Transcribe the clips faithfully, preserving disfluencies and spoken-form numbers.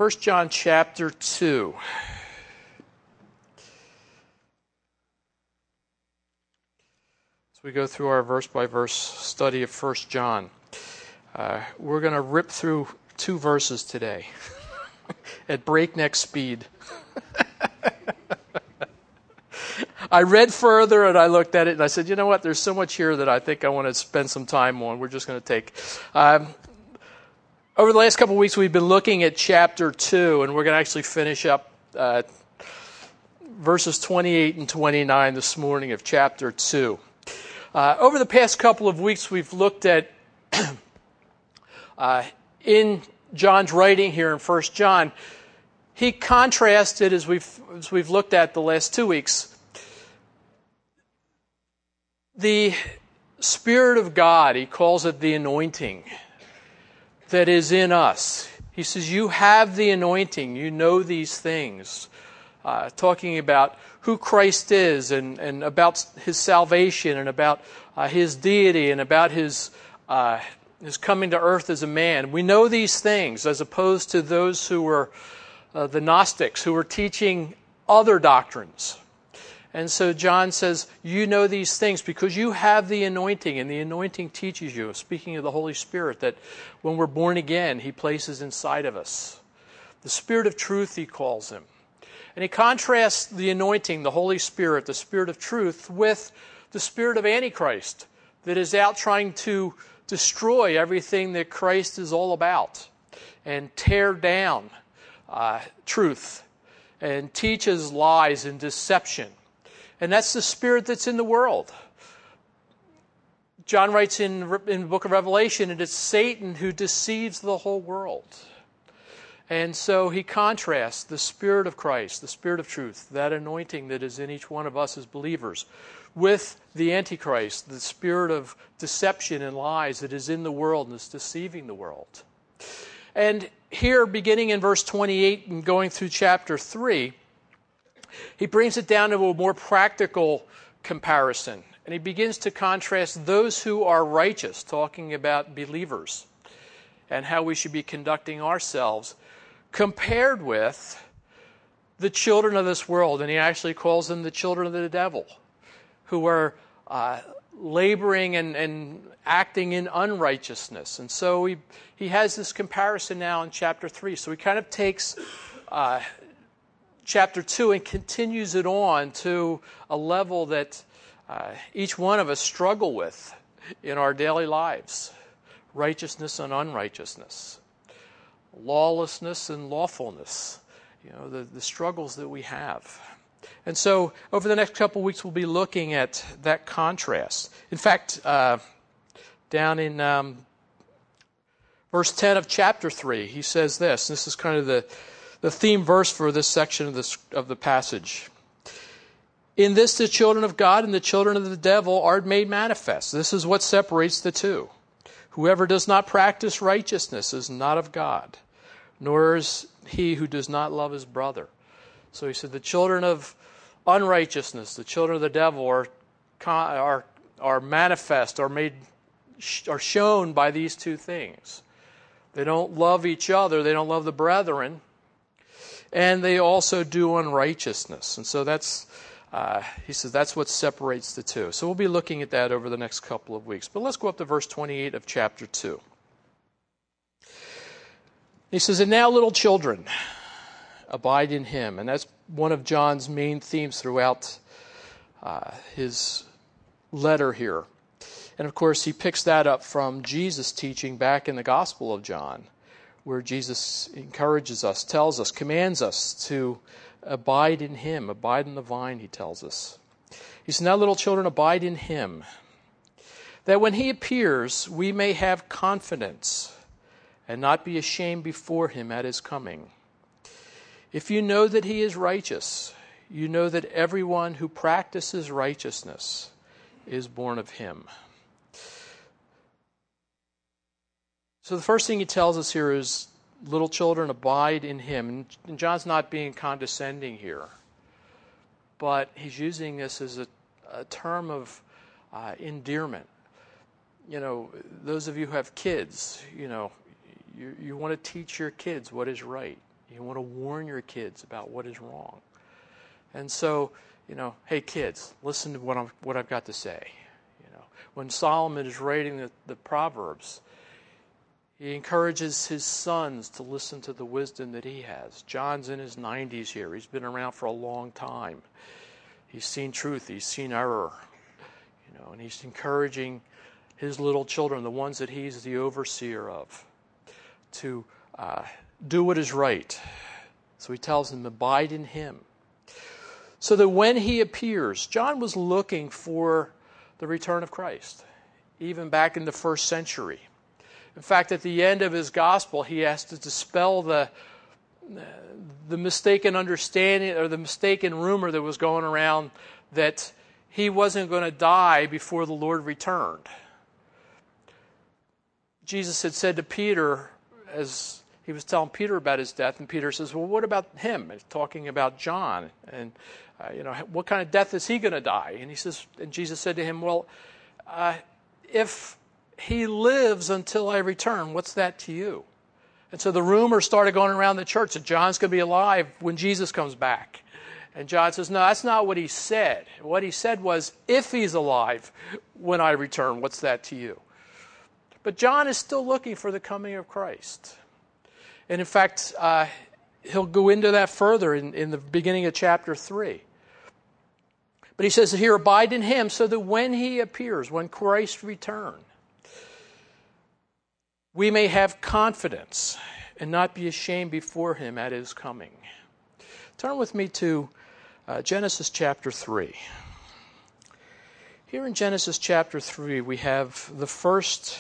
First John chapter two. As we go through our verse-by-verse study of First John, uh, we're going to rip through two verses today at breakneck speed. I read further and I looked at it and I said, you know what, there's so much here that I think I want to spend some time on. We're just going to take... Um, over the last couple of weeks, we've been looking at chapter two, and we're going to actually finish up uh, verses twenty-eight and twenty-nine this morning of chapter two. Uh, over the past couple of weeks, we've looked at, uh, in John's writing here in First John, he contrasted, as we've, as we've looked at the last two weeks, the Spirit of God, he calls it the anointing, that is in us. He says, you have the anointing, you know these things. Uh, talking about who Christ is and, and about his salvation and about uh, his deity and about his, uh, his coming to earth as a man. We know these things as opposed to those who were uh, the Gnostics, who were teaching other doctrines. And so John says, you know these things because you have the anointing, and the anointing teaches you, speaking of the Holy Spirit, that when we're born again, he places inside of us. The Spirit of truth, he calls him. And he contrasts the anointing, the Holy Spirit, the Spirit of truth, with the spirit of Antichrist that is out trying to destroy everything that Christ is all about and tear down uh, truth and teaches lies and deception. And that's the spirit that's in the world. John writes in, in the book of Revelation, and it's Satan who deceives the whole world. And so he contrasts the Spirit of Christ, the Spirit of truth, that anointing that is in each one of us as believers, with the Antichrist, the spirit of deception and lies that is in the world and is deceiving the world. And here, beginning in verse twenty-eight and going through chapter three, he brings it down to a more practical comparison. And he begins to contrast those who are righteous, talking about believers, and how we should be conducting ourselves, compared with the children of this world. And he actually calls them the children of the devil, who are uh, laboring and, and acting in unrighteousness. And so he, he has this comparison now in chapter three. So he kind of takes uh, chapter two and continues it on to a level that uh, each one of us struggle with in our daily lives. Righteousness and unrighteousness. Lawlessness and lawfulness. You know, the, the struggles that we have. And so over the next couple of weeks we'll be looking at that contrast. In fact, uh, down in um, verse ten of chapter three, he says this. This is kind of the The theme verse for this section of, this, of the passage. In this the children of God and the children of the devil are made manifest. This is what separates the two. Whoever does not practice righteousness is not of God, nor is he who does not love his brother. So he said the children of unrighteousness, the children of the devil are, are, are manifest, are made, are shown by these two things. They don't love each other, they don't love the brethren, and they also do unrighteousness. And so that's, uh, he says, that's what separates the two. So we'll be looking at that over the next couple of weeks. But let's go up to verse twenty-eight of chapter two. He says, and now little children, abide in him. And that's one of John's main themes throughout uh, his letter here. And of course, he picks that up from Jesus' teaching back in the Gospel of John, where Jesus encourages us, tells us, commands us to abide in him, abide in the vine, he tells us. He says, now little children, abide in him, that when he appears, we may have confidence and not be ashamed before him at his coming. If you know that he is righteous, you know that everyone who practices righteousness is born of him. So the first thing he tells us here is, little children, abide in him. And John's not being condescending here, but he's using this as a, a term of uh, endearment. You know, those of you who have kids, you know, you, you want to teach your kids what is right. You want to warn your kids about what is wrong. And so, you know, hey kids, listen to what I'm what I've got to say. You know, when Solomon is writing the, the Proverbs, he encourages his sons to listen to the wisdom that he has. John's in his nineties here. He's been around for a long time. He's seen truth. He's seen error. You know, and he's encouraging his little children, the ones that he's the overseer of, to uh, do what is right. So he tells them, abide in him. So that when he appears, John was looking for the return of Christ, even back in the first century. In fact, at the end of his gospel, he has to dispel the, the mistaken understanding or the mistaken rumor that was going around that he wasn't going to die before the Lord returned. Jesus had said to Peter, as he was telling Peter about his death, and Peter says, well, what about him? He's talking about John. And, uh, you know, what kind of death is he going to die? And he says, and Jesus said to him, well, uh, if he lives until I return, what's that to you? And so the rumor started going around the church that John's going to be alive when Jesus comes back. And John says, no, that's not what he said. What he said was, if he's alive when I return, what's that to you? But John is still looking for the coming of Christ. And in fact, uh, he'll go into that further in, in the beginning of chapter three. But he says here, abide in him so that when he appears, when Christ returns, we may have confidence and not be ashamed before him at his coming. Turn with me to uh, Genesis chapter three. Here in Genesis chapter three, we have the first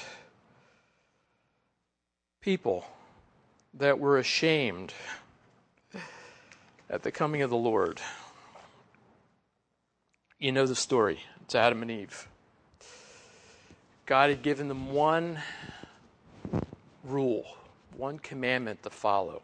people that were ashamed at the coming of the Lord. You know the story. It's Adam and Eve. God had given them one rule, one commandment to follow.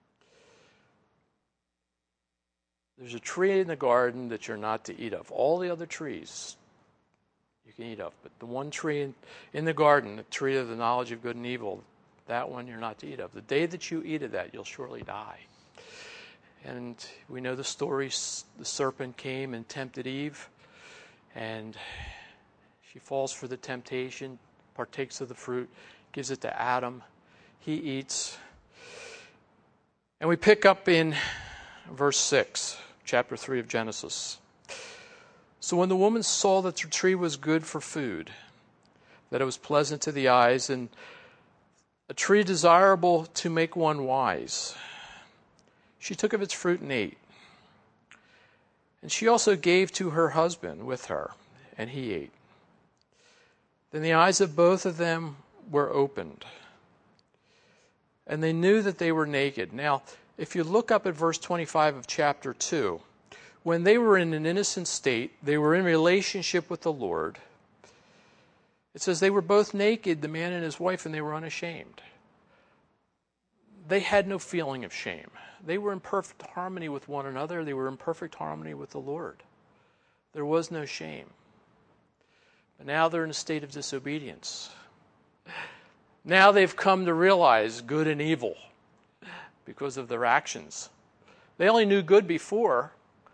There's a tree in the garden that you're not to eat of. All the other trees you can eat of, but the one tree in, in the garden, the tree of the knowledge of good and evil, that one you're not to eat of. The day that you eat of that, you'll surely die. And we know the story. The serpent came and tempted Eve, and she falls for the temptation, partakes of the fruit, gives it to Adam. He eats. And we pick up in verse six, chapter three of Genesis. So when the woman saw that the tree was good for food, that it was pleasant to the eyes, and a tree desirable to make one wise, she took of its fruit and ate. And she also gave to her husband with her, and he ate. Then the eyes of both of them were opened, and they knew that they were naked. Now, if you look up at verse twenty-five of chapter two, when they were in an innocent state, they were in relationship with the Lord. It says they were both naked, the man and his wife, and they were unashamed. They had no feeling of shame. They were in perfect harmony with one another. They were in perfect harmony with the Lord. There was no shame. But now they're in a state of disobedience. Now they've come to realize good and evil because of their actions. They only knew good before.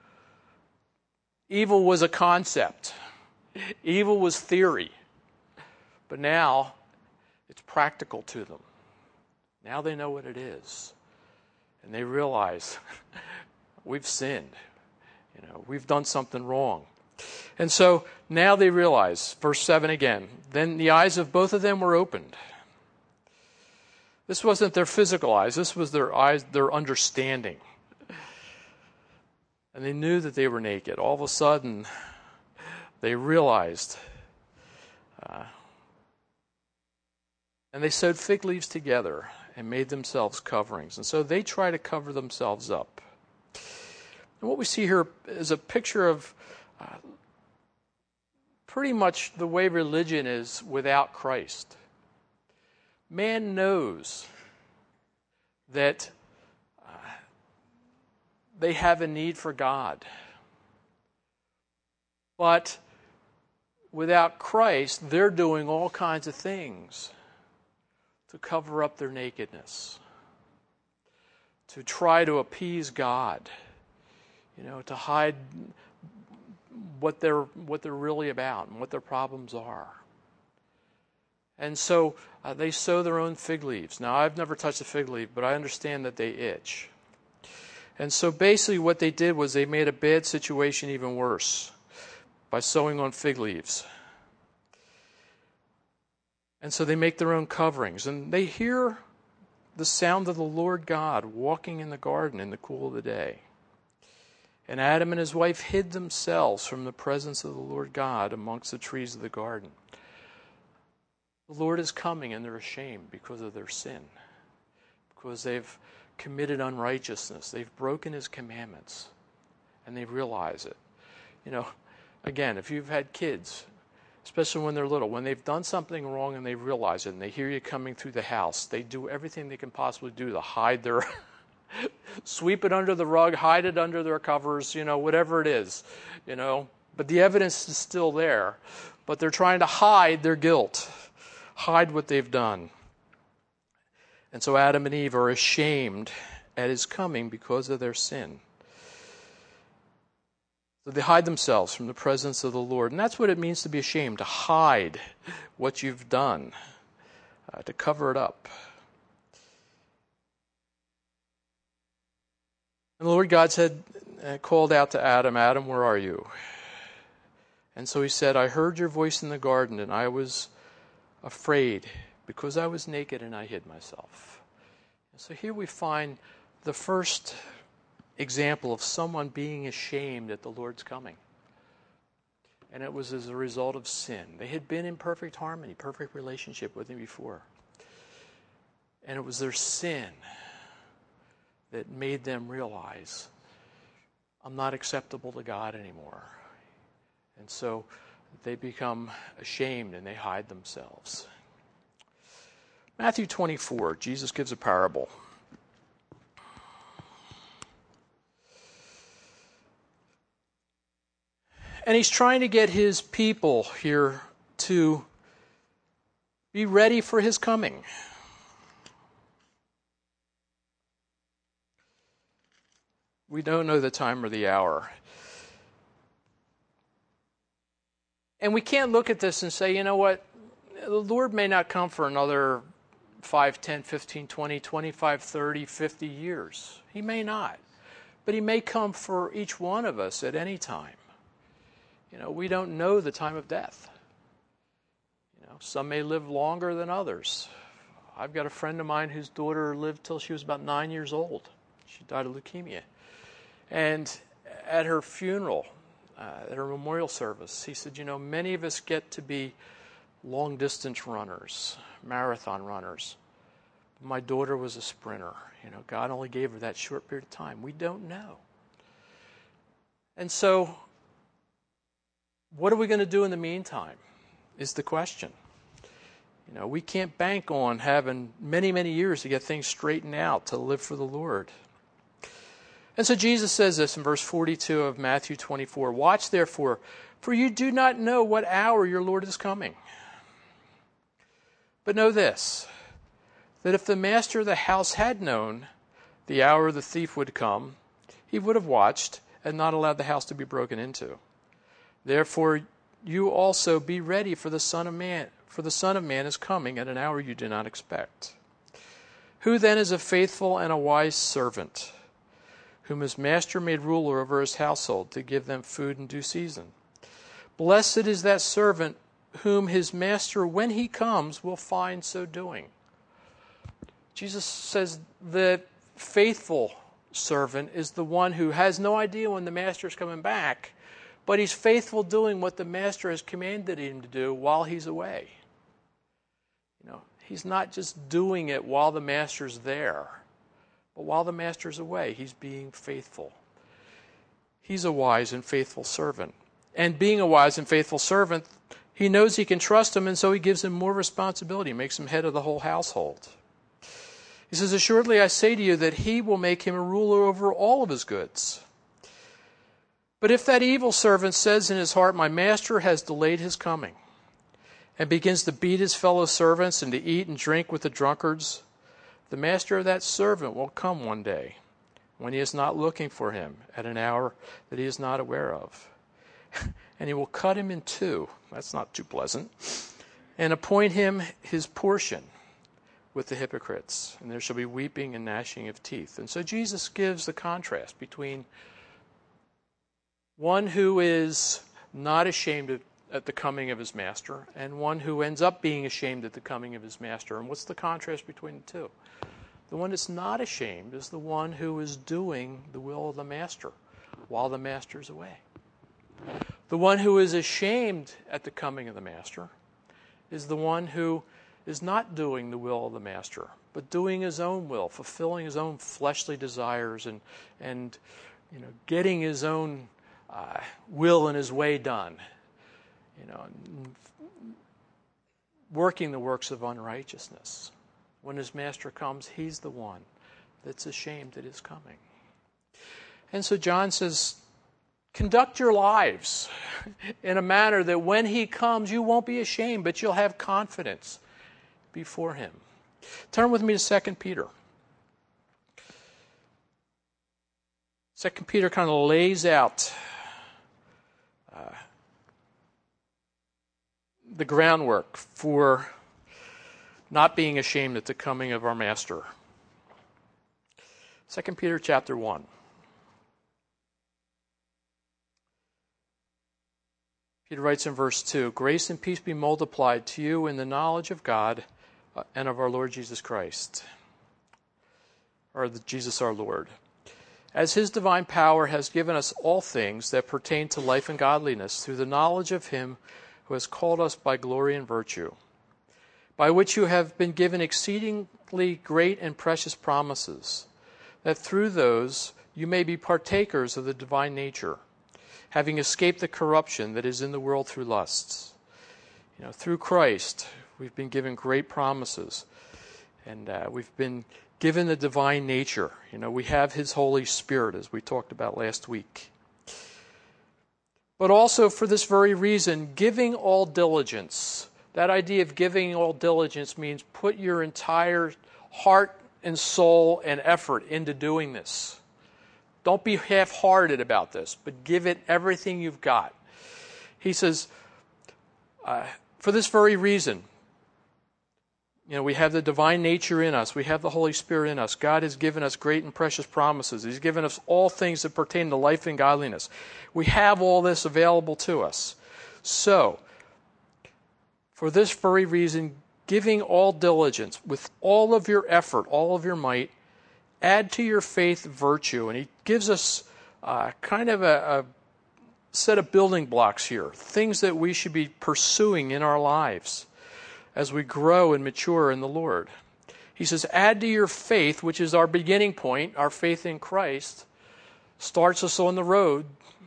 Evil was a concept. Evil was theory. But now it's practical to them. Now they know what it is. And they realize we've sinned. You know, we've done something wrong. And so now they realize, verse seven again, then the eyes of both of them were opened. This wasn't their physical eyes, this was their eyes, their understanding. And they knew that they were naked. All of a sudden, they realized. Uh, and they sewed fig leaves together and made themselves coverings. And so they try to cover themselves up. And what we see here is a picture of uh, pretty much the way religion is without Christ. Man knows that uh, they have a need for God. But without Christ, they're doing all kinds of things to cover up their nakedness, to try to appease God, you know, to hide what they're what they're really about and what their problems are. And so uh, they sow their own fig leaves. Now, I've never touched a fig leaf, but I understand that they itch. And so basically what they did was they made a bad situation even worse by sowing on fig leaves. And so they make their own coverings. And they hear the sound of the Lord God walking in the garden in the cool of the day. And Adam and his wife hid themselves from the presence of the Lord God amongst the trees of the garden. The Lord is coming and they're ashamed because of their sin. Because they've committed unrighteousness. They've broken his commandments. And they realize it. You know, again, if you've had kids, especially when they're little, when they've done something wrong and they realize it and they hear you coming through the house, they do everything they can possibly do to hide their, sweep it under the rug, hide it under their covers, you know, whatever it is, you know. But the evidence is still there. But they're trying to hide their guilt, hide what they've done. And so Adam and Eve are ashamed at his coming because of their sin. So they hide themselves from the presence of the Lord. And that's what it means to be ashamed, to hide what you've done, uh, to cover it up. And the Lord God said, uh, called out to Adam, Adam, where are you? And so he said, I heard your voice in the garden, and I was afraid because I was naked and I hid myself. And so here we find the first example of someone being ashamed at the Lord's coming. And it was as a result of sin. They had been in perfect harmony, perfect relationship with him before. And it was their sin that made them realize, I'm not acceptable to God anymore. And so they become ashamed and they hide themselves. Matthew twenty-four, Jesus gives a parable. And he's trying to get his people here to be ready for his coming. We don't know the time or the hour. And we can't look at this and say, you know what, the Lord may not come for another five, ten, fifteen, twenty, twenty-five, thirty, fifty years. He may not. But he may come for each one of us at any time. You know, we don't know the time of death. You know, some may live longer than others. I've got a friend of mine whose daughter lived till she was about nine years old. She died of leukemia. And at her funeral, uh, at her memorial service, he said, you know, many of us get to be long-distance runners, marathon runners. My daughter was a sprinter. You know, God only gave her that short period of time. We don't know. And so, what are we going to do in the meantime is the question. You know, we can't bank on having many, many years to get things straightened out, to live for the Lord. And so Jesus says this in verse forty-two of Matthew twenty-four, watch therefore, for you do not know what hour your Lord is coming. But know this, that if the master of the house had known the hour the thief would come, he would have watched and not allowed the house to be broken into. Therefore, you also be ready, for the Son of Man, for the Son of Man is coming at an hour you do not expect. Who then is a faithful and a wise servant, whom his master made ruler over his household to give them food in due season? Blessed is that servant whom his master, when he comes, will find so doing. Jesus says the faithful servant is the one who has no idea when the master is coming back, but he's faithful doing what the master has commanded him to do while he's away. You know, he's not just doing it while the master's there, but while the master's away, he's being faithful. He's a wise and faithful servant. And being a wise and faithful servant, he knows he can trust him, and so he gives him more responsibility, makes him head of the whole household. He says, assuredly I say to you that he will make him a ruler over all of his goods. But if that evil servant says in his heart, my master has delayed his coming, and begins to beat his fellow servants and to eat and drink with the drunkards, the master of that servant will come one day when he is not looking for him at an hour that he is not aware of. And he will cut him in two. That's not too pleasant. And appoint him his portion with the hypocrites. And there shall be weeping and gnashing of teeth. And so Jesus gives the contrast between one who is not ashamed of, at the coming of his master and one who ends up being ashamed at the coming of his master. And what's the contrast between the two? The one that's not ashamed is the one who is doing the will of the master while the master's away. The one who is ashamed at the coming of the master is the one who is not doing the will of the master, but doing his own will, fulfilling his own fleshly desires and, and you know, getting his own uh, will and his way done. You know, working the works of unrighteousness. When his master comes, he's the one that's ashamed at his coming. And so John says, conduct your lives in a manner that when he comes, you won't be ashamed, but you'll have confidence before him. Turn with me to Second Peter. Second Peter kind of lays out uh, the groundwork for not being ashamed at the coming of our Master. Second Peter chapter one. Peter writes in verse two, grace and peace be multiplied to you in the knowledge of God and of our Lord Jesus Christ, or the Jesus our Lord, as his divine power has given us all things that pertain to life and godliness through the knowledge of him who has called us by glory and virtue, by which you have been given exceedingly great and precious promises, that through those you may be partakers of the divine nature, having escaped the corruption that is in the world through lusts. You know, through Christ, we've been given great promises, and uh, we've been given the divine nature. You know, we have his Holy Spirit, as we talked about last week. But also for this very reason, giving all diligence. That idea of giving all diligence means put your entire heart and soul and effort into doing this. Don't be half-hearted about this, but give it everything you've got. He says, uh, for this very reason, you know, we have the divine nature in us. We have the Holy Spirit in us. God has given us great and precious promises. He's given us all things that pertain to life and godliness. We have all this available to us. So, for this very reason, giving all diligence, with all of your effort, all of your might, add to your faith virtue. And he gives us uh, kind of a, a set of building blocks here, things that we should be pursuing in our lives as we grow and mature in the Lord. He says, add to your faith, which is our beginning point, our faith in Christ, starts us on the road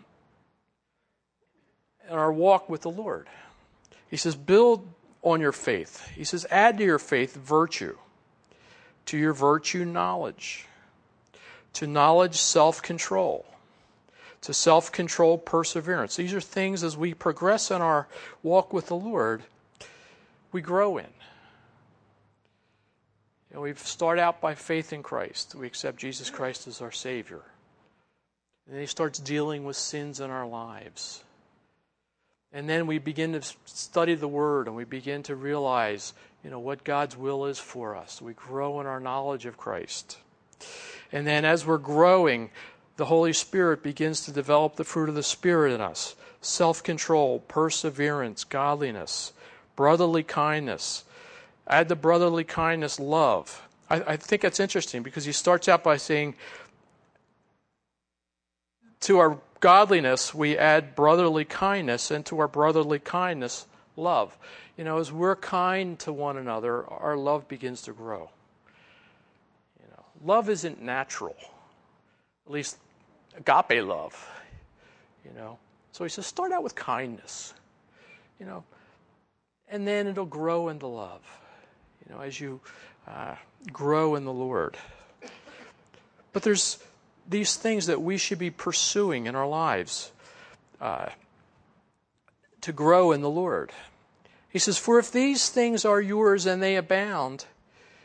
and our walk with the Lord. He says, build on your faith. He says, add to your faith virtue. To your virtue, knowledge. To knowledge, self-control. To self-control, perseverance. These are things as we progress in our walk with the Lord, we grow in. You know, we start out by faith in Christ. We accept Jesus Christ as our Savior. And then he starts dealing with sins in our lives. And then we begin to study the Word and we begin to realize, you know, what God's will is for us. We grow in our knowledge of Christ. And then as we're growing, the Holy Spirit begins to develop the fruit of the Spirit in us. Self-control, perseverance, godliness, brotherly kindness. Add to brotherly kindness love. I, I think that's interesting because he starts out by saying, to our godliness we add brotherly kindness, and to our brotherly kindness love. You know, as we're kind to one another, our love begins to grow. You know, love isn't natural. At least agape love. You know. So he says, start out with kindness. You know, and then it'll grow into love. You know, as you uh, grow in the Lord. But there's these things that we should be pursuing in our lives uh, to grow in the Lord. He says, for if these things are yours and they abound,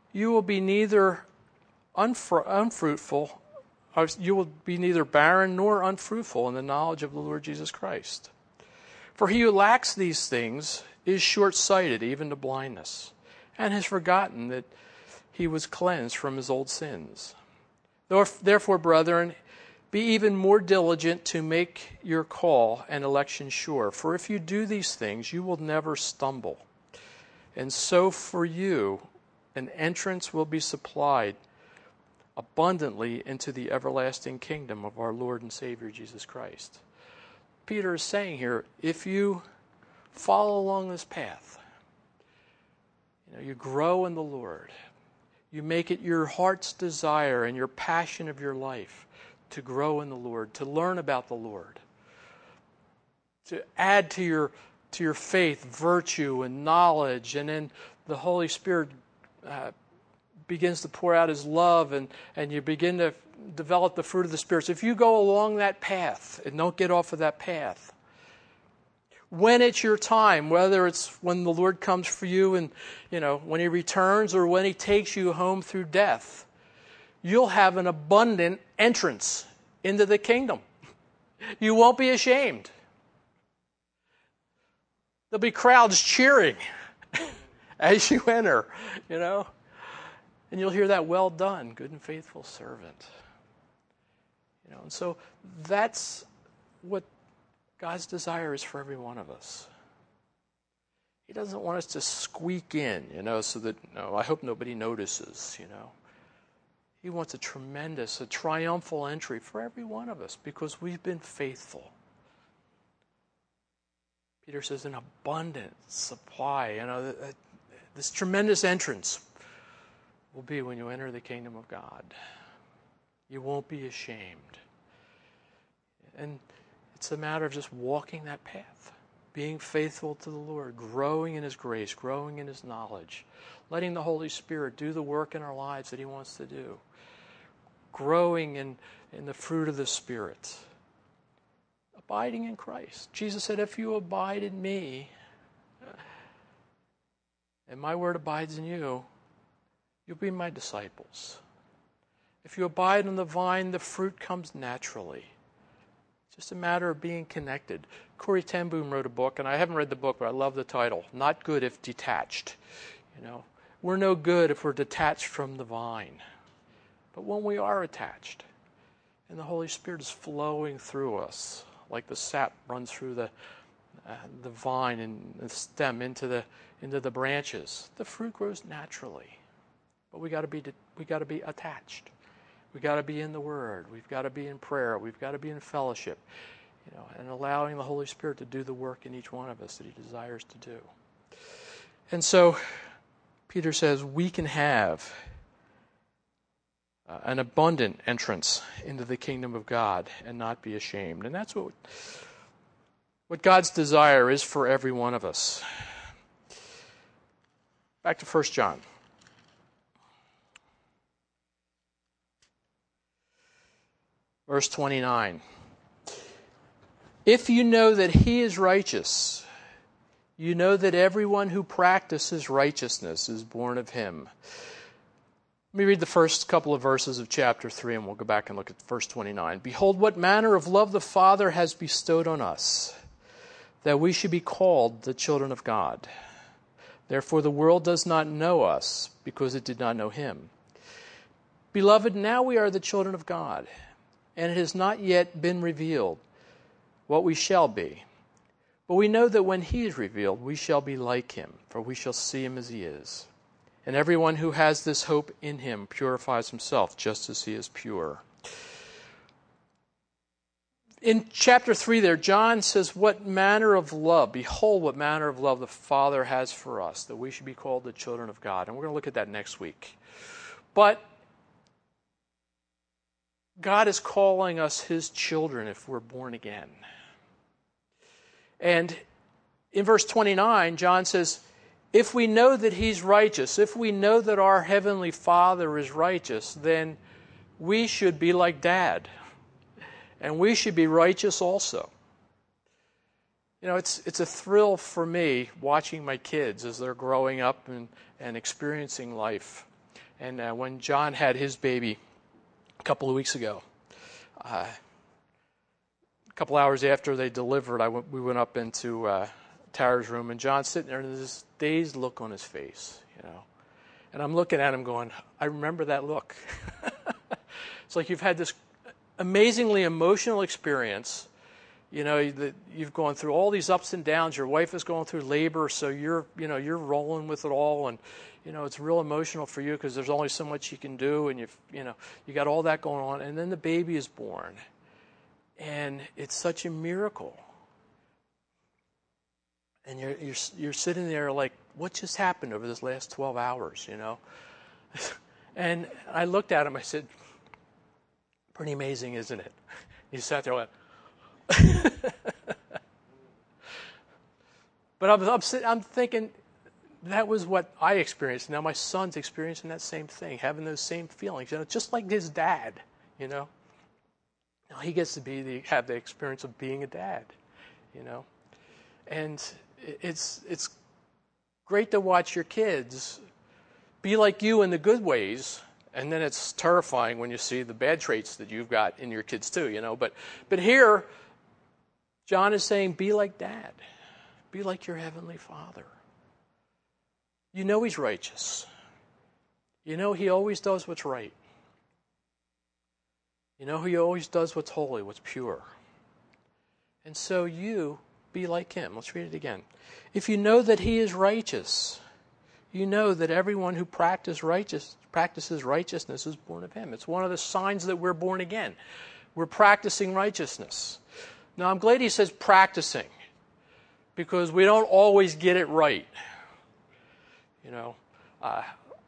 you will be neither unfru- unfruitful, or you will be neither barren nor unfruitful in the knowledge of the Lord Jesus Christ. For he who lacks these things is short-sighted, even to blindness, and has forgotten that he was cleansed from his old sins. Therefore, brethren, be even more diligent to make your call and election sure. For if you do these things, you will never stumble. And so for you, an entrance will be supplied abundantly into the everlasting kingdom of our Lord and Savior Jesus Christ. Peter is saying here, if you follow along this path, you know, you grow in the Lord, you make it your heart's desire and your passion of your life to grow in the Lord, to learn about the Lord, to add to your to your faith virtue and knowledge, and then the Holy Spirit uh, begins to pour out His love, and, and you begin to develop the fruit of the Spirit. So if you go along that path and don't get off of that path, when it's your time, whether it's when the Lord comes for you and, you know, when He returns or when He takes you home through death, you'll have an abundant entrance into the kingdom. You won't be ashamed. There'll be crowds cheering as you enter, you know. And you'll hear that, well done, good and faithful servant. You know, and so that's what God's desire is for every one of us. He doesn't want us to squeak in, you know, so that, no, I hope nobody notices, you know. He wants a tremendous, a triumphal entry for every one of us because we've been faithful. Peter says an abundant supply, you know, this tremendous entrance will be when you enter the kingdom of God. You won't be ashamed. And it's a matter of just walking that path, being faithful to the Lord, growing in His grace, growing in His knowledge, letting the Holy Spirit do the work in our lives that He wants to do, growing in, in the fruit of the Spirit, abiding in Christ. Jesus said, if you abide in me, and my word abides in you, you'll be my disciples. If you abide in the vine, the fruit comes naturally. It's just a matter of being connected. Corrie ten Boom wrote a book, and I haven't read the book, but I love the title, Not Good If Detached. You know, we're no good if we're detached from the vine. But when we are attached, and the Holy Spirit is flowing through us, like the sap runs through the uh, the vine and the stem into the into the branches, the fruit grows naturally. But we got to be we got to be attached. We got to be in the Word. We've got to be in prayer. We've got to be in fellowship, you know, and allowing the Holy Spirit to do the work in each one of us that He desires to do. And so, Peter says we can have uh, an abundant entrance into the kingdom of God and not be ashamed. And that's what what God's desire is for every one of us. Back to First John. Verse twenty-nine. If you know that He is righteous, you know that everyone who practices righteousness is born of Him. Let me read the first couple of verses of chapter three, and we'll go back and look at verse twenty-nine. Behold, what manner of love the Father has bestowed on us, that we should be called the children of God. Therefore the world does not know us, because it did not know Him. Beloved, now we are the children of God, and it has not yet been revealed what we shall be. But we know that when He is revealed, we shall be like Him, for we shall see Him as He is. And everyone who has this hope in Him purifies himself, just as He is pure. In chapter three there, John says, what manner of love, behold what manner of love the Father has for us, that we should be called the children of God. And we're going to look at that next week. But God is calling us His children if we're born again. And in verse twenty-nine, John says, if we know that He's righteous, if we know that our Heavenly Father is righteous, then we should be like Dad. And we should be righteous also. You know, it's it's a thrill for me watching my kids as they're growing up and, and experiencing life. And uh, when John had his baby a couple of weeks ago, uh, a couple hours after they delivered, I went, we went up into uh, Tara's room, and John's sitting there, and there's this dazed look on his face, you know. And I'm looking at him going, I remember that look. It's like you've had this amazingly emotional experience. You know, that you've gone through all these ups and downs. Your wife is going through labor, so you're, you know, you're rolling with it all, and you know it's real emotional for you because there's only so much you can do, and you, you know, you got all that going on, and then the baby is born, and it's such a miracle. And you're you're you're sitting there like, what just happened over this last twelve hours, you know? And I looked at him. I said, pretty amazing, isn't it? He sat there and went. But I'm, I'm, I'm thinking that was what I experienced. Now my son's experiencing that same thing, having those same feelings, you know, just like his dad, you know. Now he gets to be the, have the experience of being a dad, you know. And it's it's great to watch your kids be like you in the good ways, and then it's terrifying when you see the bad traits that you've got in your kids too, you know. But but here John is saying, be like Dad. Be like your Heavenly Father. You know He's righteous. You know He always does what's right. You know He always does what's holy, what's pure. And so you be like Him. Let's read it again. If you know that He is righteous, you know that everyone who practice righteous, practices righteousness is born of Him. It's one of the signs that we're born again. We're practicing righteousness. Now, I'm glad he says practicing, because we don't always get it right. You know, uh,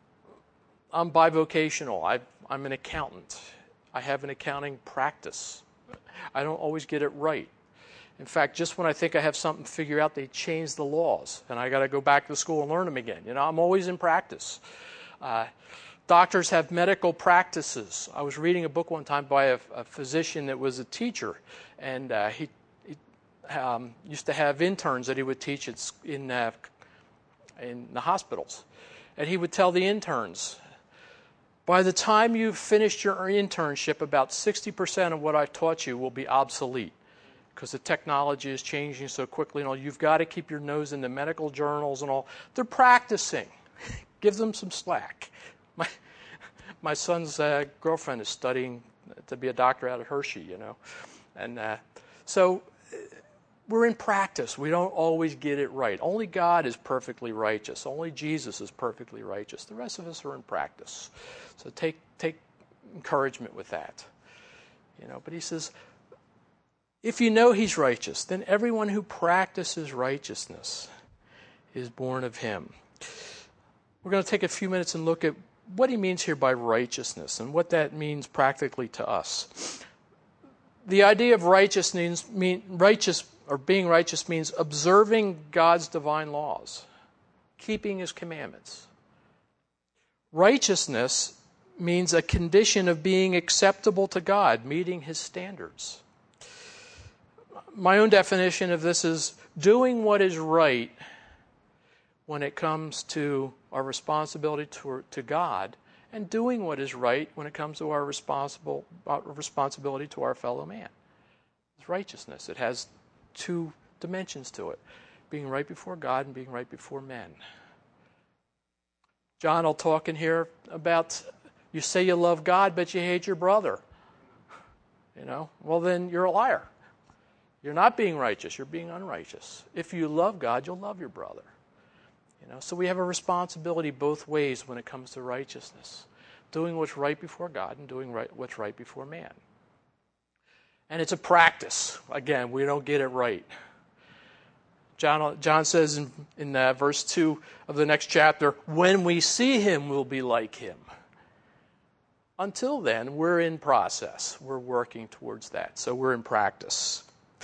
I'm bivocational. I, I'm an accountant. I have an accounting practice. I don't always get it right. In fact, just when I think I have something figured out, they change the laws, and I got to go back to school and learn them again. You know, I'm always in practice. Uh, doctors have medical practices. I was reading a book one time by a, a physician that was a teacher, and uh, he, he um, used to have interns that he would teach at, in uh, in the hospitals, and he would tell the interns, by the time you've finished your internship, about sixty percent of what I've taught you will be obsolete, because the technology is changing so quickly and all. You've got to keep your nose in the medical journals and all. They're practicing. Give them some slack. My my son's uh, girlfriend is studying to be a doctor out of Hershey, you know. And uh, so we're in practice. We don't always get it right. Only God is perfectly righteous. Only Jesus is perfectly righteous. The rest of us are in practice. So take take encouragement with that. You know, but he says, if you know He's righteous, then everyone who practices righteousness is born of Him. We're going to take a few minutes and look at what he means here by righteousness and what that means practically to us. The idea of righteous means mean, righteous or being righteous means observing God's divine laws, keeping His commandments. Righteousness means a condition of being acceptable to God, meeting His standards. My own definition of this is doing what is right when it comes to our responsibility to, to God, and doing what is right when it comes to our responsible our responsibility to our fellow man. It's righteousness. It has two dimensions to it, being right before God and being right before men. John will talk in here about, you say you love God, but you hate your brother. You know, well then you're a liar. You're not being righteous, you're being unrighteous. If you love God, you'll love your brother. You know, so we have a responsibility both ways when it comes to righteousness. Doing what's right before God and doing right, what's right before man. And it's a practice. Again, we don't get it right. John, John says in, in uh, verse two of the next chapter, when we see Him, we'll be like Him. Until then, we're in process. We're working towards that. So we're in practice.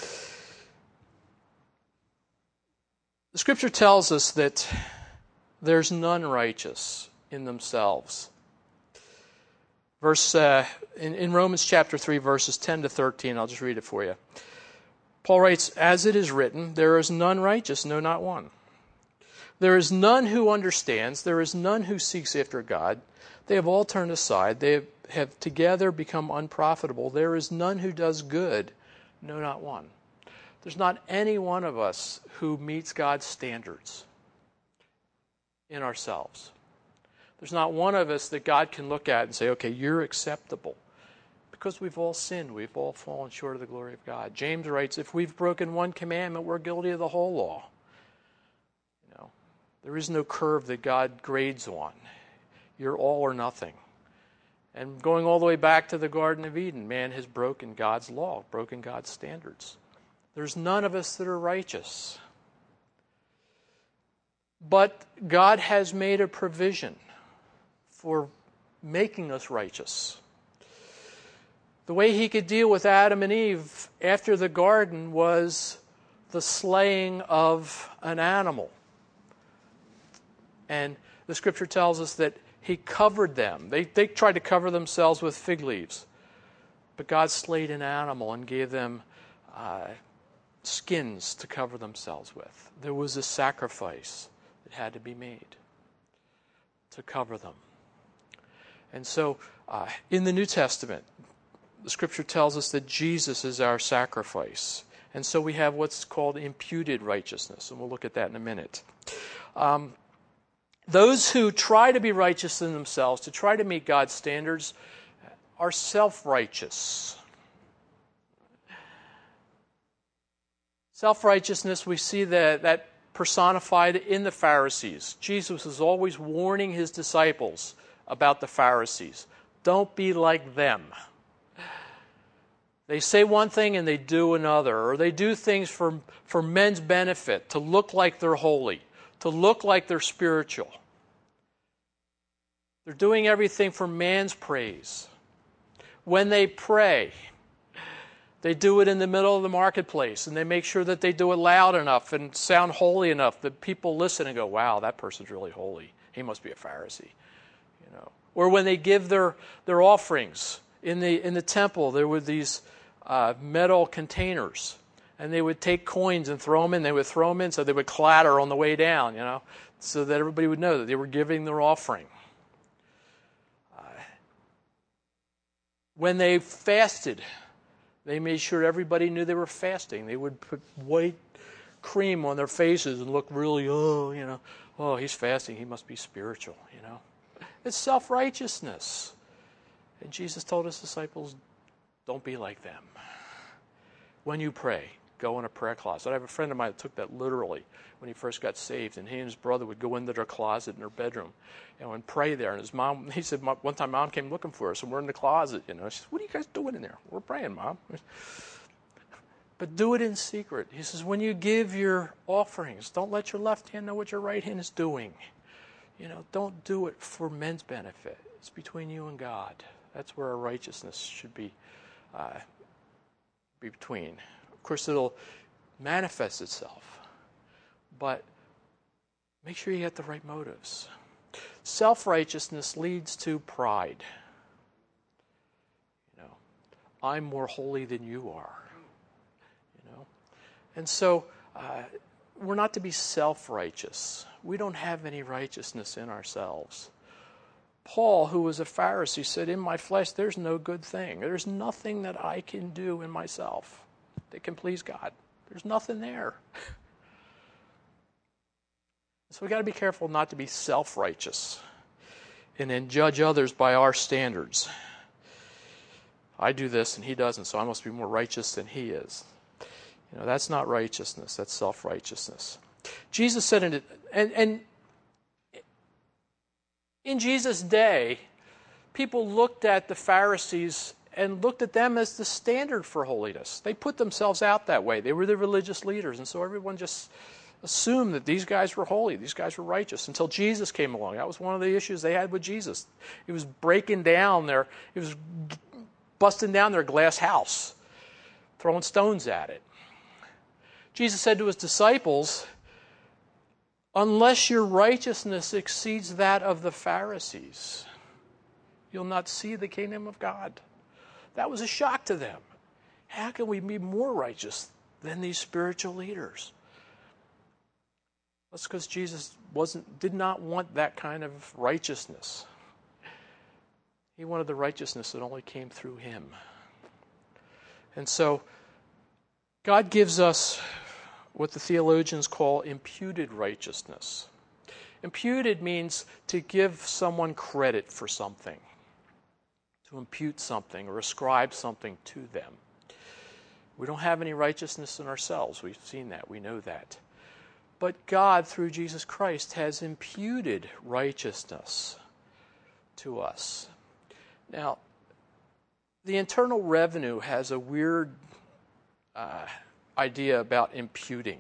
The Scripture tells us that there's none righteous in themselves. Verse uh, in, in Romans chapter three, verses ten to thirteen, I'll just read it for you. Paul writes, as it is written, there is none righteous, no, not one. There is none who understands. There is none who seeks after God. They have all turned aside. They have, have together become unprofitable. There is none who does good, no, not one. There's not any one of us who meets God's standards in ourselves. There's not one of us that God can look at and say, okay, you're acceptable. Because we've all sinned. We've all fallen short of the glory of God. James writes, if we've broken one commandment, we're guilty of the whole law. You know, there is no curve that God grades on. You're all or nothing. And going all the way back to the Garden of Eden, man has broken God's law, broken God's standards. There's none of us that are righteous. But God has made a provision for making us righteous. The way he could deal with Adam and Eve after the garden was the slaying of an animal. And the scripture tells us that he covered them. They, they tried to cover themselves with fig leaves. But God slayed an animal and gave them uh, skins to cover themselves with. There was a sacrifice that had to be made to cover them. And so uh, in the New Testament, the scripture tells us that Jesus is our sacrifice. And so we have what's called imputed righteousness. And we'll look at that in a minute. Um, those who try to be righteous in themselves, to try to meet God's standards, are self-righteous. Self-righteousness, we see that, that personified in the Pharisees. Jesus is always warning his disciples about the Pharisees. Don't be like them. They say one thing and they do another, or they do things for, for men's benefit, to look like they're holy, to look like they're spiritual. They're doing everything for man's praise. When they pray, they do it in the middle of the marketplace, and they make sure that they do it loud enough and sound holy enough that people listen and go, wow, that person's really holy. He must be a Pharisee. You know. Or when they give their, their offerings in the in the temple, there were these uh, metal containers, and they would take coins and throw them in. They would throw them in so they would clatter on the way down, you know, so that everybody would know that they were giving their offering. Uh, when they fasted, they made sure everybody knew they were fasting. They would put white cream on their faces and look really, oh, you know, oh, he's fasting. He must be spiritual, you know. It's self-righteousness. And Jesus told his disciples, don't be like them. When you pray, go in a prayer closet. I have a friend of mine that took that literally when he first got saved, and he and his brother would go into their closet in their bedroom and would pray there. And his mom, he said, one time Mom came looking for us, and we're in the closet. You know, she said, what are you guys doing in there? We're praying, Mom. But do it in secret. He says, when you give your offerings, don't let your left hand know what your right hand is doing. You know, don't do it for men's benefit. It's between you and God. That's where our righteousness should be, uh, be between. Of course, it'll manifest itself, but make sure you get the right motives. Self-righteousness leads to pride. You know, I'm more holy than you are. You know, and so uh, we're not to be self-righteous. We don't have any righteousness in ourselves. Paul, who was a Pharisee, said, in my flesh there's no good thing. There's nothing that I can do in myself that can please God. There's nothing there. So we've got to be careful not to be self-righteous and then judge others by our standards. I do this and he doesn't, so I must be more righteous than he is. You know, that's not righteousness. That's self-righteousness. Jesus said, in, and, and in Jesus' day, people looked at the Pharisees and looked at them as the standard for holiness. They put themselves out that way. They were the religious leaders, and so everyone just assumed that these guys were holy, these guys were righteous, until Jesus came along. That was one of the issues they had with Jesus. He was breaking down their, he was busting down their glass house, throwing stones at it. Jesus said to his disciples, unless your righteousness exceeds that of the Pharisees, you'll not see the kingdom of God. That was a shock to them. How can we be more righteous than these spiritual leaders? That's because Jesus wasn't did not want that kind of righteousness. He wanted the righteousness that only came through him. And so God gives us what the theologians call imputed righteousness. Imputed means to give someone credit for something, to impute something or ascribe something to them. We don't have any righteousness in ourselves. We've seen that. We know that. But God, through Jesus Christ, has imputed righteousness to us. Now, the Internal Revenue has a weird uh, idea about imputing.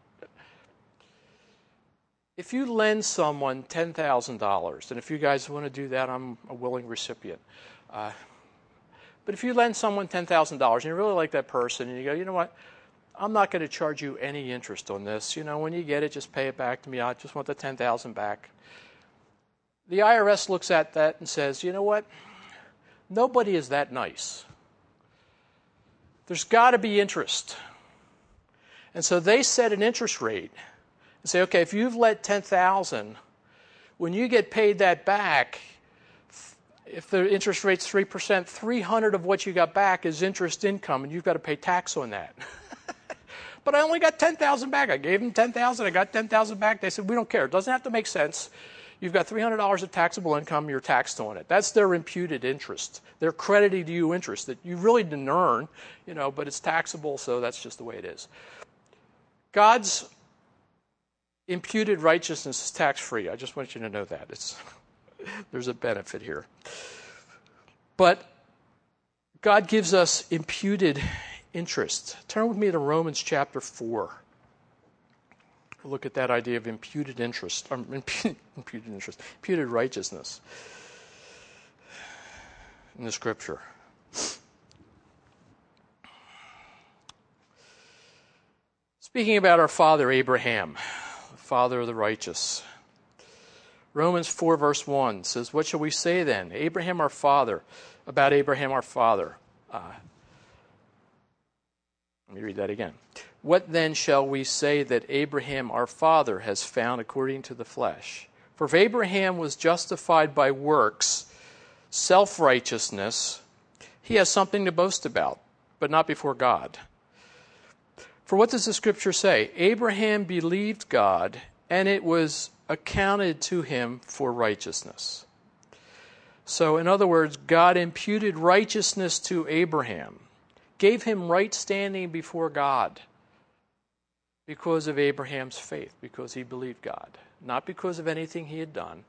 If you lend someone ten thousand dollars, and if you guys want to do that, I'm a willing recipient. Uh, but if you lend someone ten thousand dollars and you really like that person, and you go, you know what, I'm not going to charge you any interest on this. You know, when you get it, just pay it back to me. I just want the ten thousand dollars back. The I R S looks at that and says, you know what, nobody is that nice. There's got to be interest. And so they set an interest rate and say, okay, if you've lent ten thousand dollars, when you get paid that back, if the interest rate's three percent, three hundred of what you got back is interest income, and you've got to pay tax on that. But I only got ten thousand dollars back. I gave them ten thousand dollars. I got ten thousand dollars back. They said, we don't care. It doesn't have to make sense. You've got three hundred dollars of taxable income. You're taxed on it. That's their imputed interest. They're crediting to you interest that you really didn't earn, you know, but it's taxable, so that's just the way it is. God's imputed righteousness is tax-free. I just want you to know that. It's there's a benefit here. But God gives us imputed interest. Turn with me to Romans chapter four. Look at that idea of imputed interest, um, imputed, imputed interest, imputed righteousness in the Scripture. Speaking about our father Abraham, the father of the righteous. Romans four verse one says, what shall we say then? Abraham our father, about Abraham our father. Uh, let me read that again. What then shall we say that Abraham our father has found according to the flesh? For if Abraham was justified by works, self-righteousness, he has something to boast about, but not before God. For what does the Scripture say? Abraham believed God, and it was accounted to him for righteousness. So, in other words, God imputed righteousness to Abraham, gave him right standing before God because of Abraham's faith, because he believed God. Not because of anything he had done,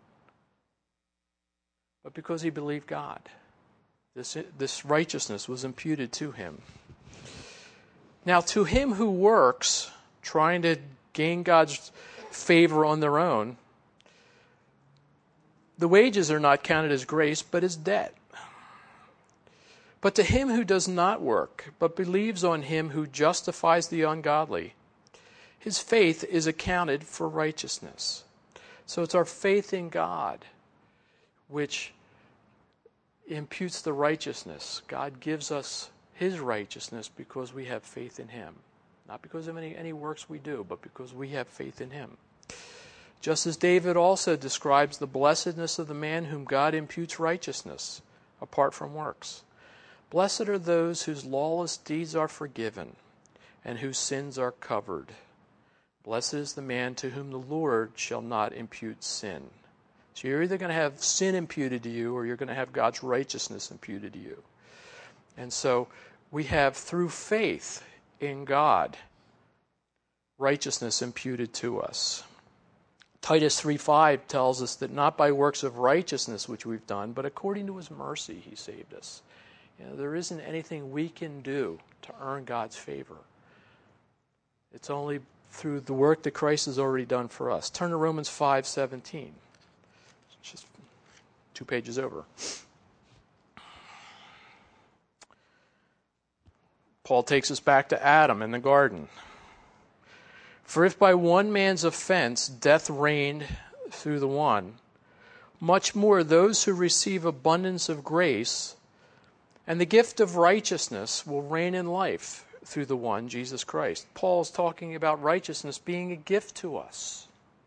but because he believed God. This, this righteousness was imputed to him. Now, to him who works, trying to gain God's favor on their own, the wages are not counted as grace, but as debt. But to him who does not work, but believes on him who justifies the ungodly, his faith is accounted for righteousness. So it's our faith in God which imputes the righteousness. God gives us his righteousness because we have faith in him. Not because of any, any works we do, but because we have faith in him. Just as David also describes the blessedness of the man whom God imputes righteousness, apart from works. Blessed are those whose lawless deeds are forgiven, and whose sins are covered. Blessed is the man to whom the Lord shall not impute sin. So you're either going to have sin imputed to you, or you're going to have God's righteousness imputed to you. And so we have, through faith in God, righteousness imputed to us. Titus three five tells us that not by works of righteousness which we've done, but according to his mercy he saved us. You know, there isn't anything we can do to earn God's favor. It's only through the work that Christ has already done for us. Turn to Romans five seventeen. It's just two pages over. Paul takes us back to Adam in the garden. For if by one man's offense death reigned through the one, much more those who receive abundance of grace and the gift of righteousness will reign in life through the one, Jesus Christ. Paul's talking about righteousness being a gift to us.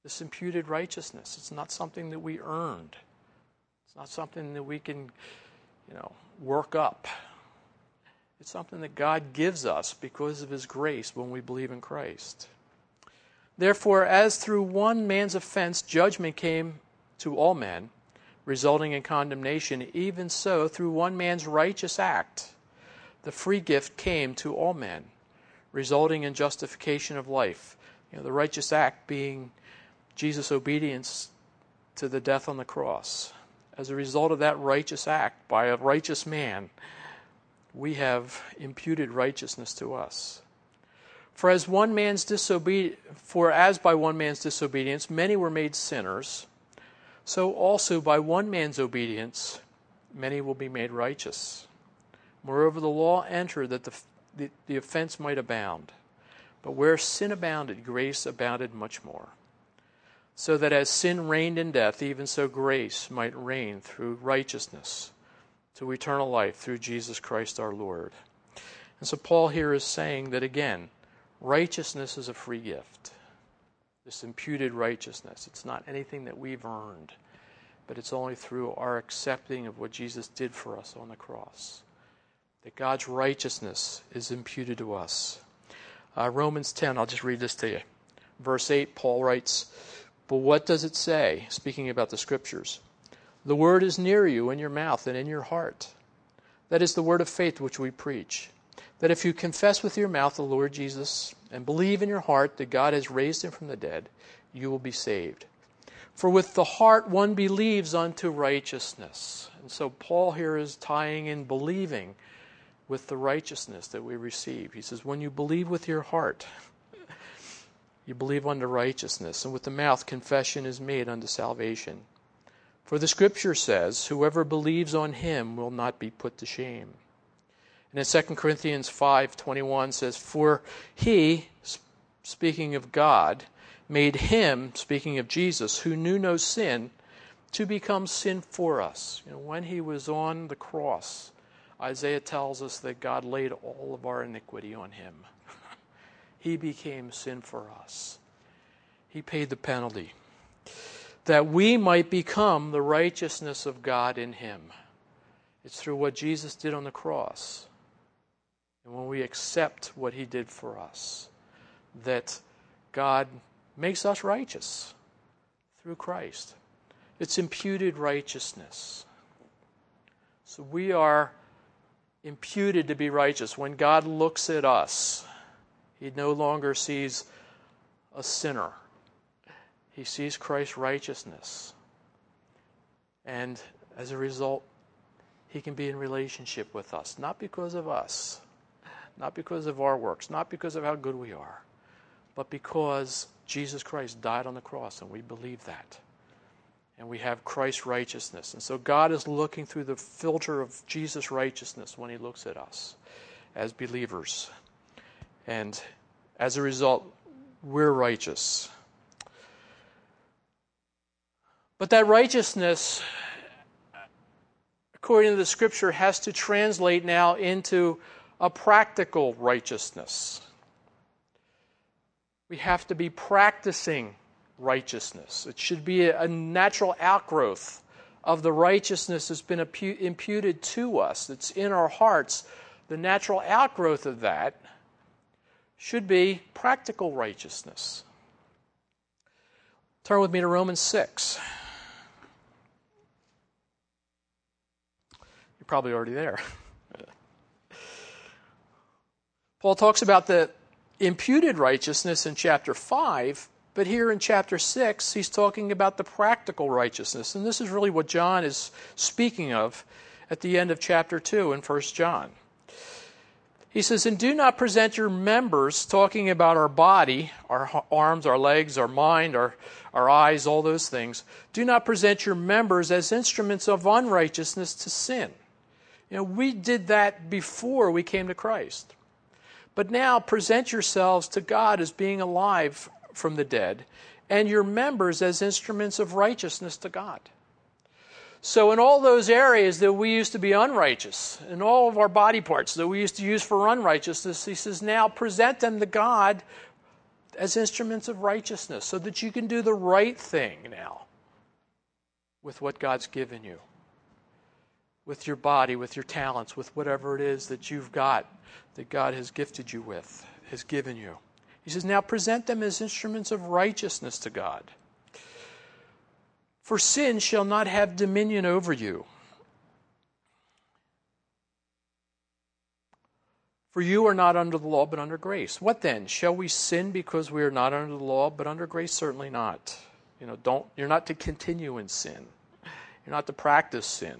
This imputed righteousness. It's not something that we earned. It's not something that we can, you know, work up. It's something that God gives us because of his grace when we believe in Christ. Therefore, as through one man's offense judgment came to all men, resulting in condemnation, even so through one man's righteous act the free gift came to all men, resulting in justification of life. You know, the righteous act being Jesus' obedience to the death on the cross. As a result of that righteous act by a righteous man, we have imputed righteousness to us. For as one man's disobedience, for as by one man's disobedience many were made sinners, so also by one man's obedience many will be made righteous. Moreover, the law entered that the, the, the offense might abound. But where sin abounded, grace abounded much more. So that as sin reigned in death, even so grace might reign through righteousness to eternal life through Jesus Christ our Lord. And so Paul here is saying that again, righteousness is a free gift. This imputed righteousness. It's not anything that we've earned, but it's only through our accepting of what Jesus did for us on the cross. That God's righteousness is imputed to us. Uh, Romans ten, I'll just read this to you. Verse eight, Paul writes, "But what does it say?" Speaking about the Scriptures. "The word is near you, in your mouth and in your heart. That is the word of faith which we preach. That if you confess with your mouth the Lord Jesus and believe in your heart that God has raised him from the dead, you will be saved. For with the heart one believes unto righteousness." And so Paul here is tying in believing with the righteousness that we receive. He says, when you believe with your heart, you believe unto righteousness, and with the mouth confession is made unto salvation. For the Scripture says, whoever believes on him will not be put to shame. And in Second Corinthians five twenty-one says, for he, speaking of God, made him, speaking of Jesus, who knew no sin, to become sin for us. You know, when he was on the cross, Isaiah tells us that God laid all of our iniquity on him. He became sin for us. He paid the penalty, that we might become the righteousness of God in him. It's through what Jesus did on the cross, and when we accept what he did for us, that God makes us righteous through Christ. It's imputed righteousness. So we are imputed to be righteous. When God looks at us, he no longer sees a sinner. He sees Christ's righteousness. And as a result, he can be in relationship with us. Not because of us, not because of our works, not because of how good we are, but because Jesus Christ died on the cross, and we believe that. And we have Christ's righteousness. And so God is looking through the filter of Jesus' righteousness when he looks at us as believers. And as a result, we're righteous. But that righteousness, according to the Scripture, has to translate now into a practical righteousness. We have to be practicing righteousness. It should be a natural outgrowth of the righteousness that's been imputed to us, that's in our hearts. The natural outgrowth of that should be practical righteousness. Turn with me to Romans six. You're probably already there. Paul talks about the imputed righteousness in chapter five, but here in chapter six, he's talking about the practical righteousness. And this is really what John is speaking of at the end of chapter two in First John. He says, and do not present your members, talking about our body, our arms, our legs, our mind, our, our eyes, all those things. Do not present your members as instruments of unrighteousness to sin. You know, we did that before we came to Christ. But now present yourselves to God as being alive from the dead, and your members as instruments of righteousness to God. So in all those areas that we used to be unrighteous, in all of our body parts that we used to use for unrighteousness, he says, now present them to God as instruments of righteousness so that you can do the right thing now with what God's given you, with your body, with your talents, with whatever it is that you've got, that God has gifted you with, has given you. He says, now present them as instruments of righteousness to God. For sin shall not have dominion over you. For you are not under the law, but under grace. What then? Shall we sin because we are not under the law, but under grace? Certainly not. You know, don't. You're not to continue in sin. You're not to practice sin.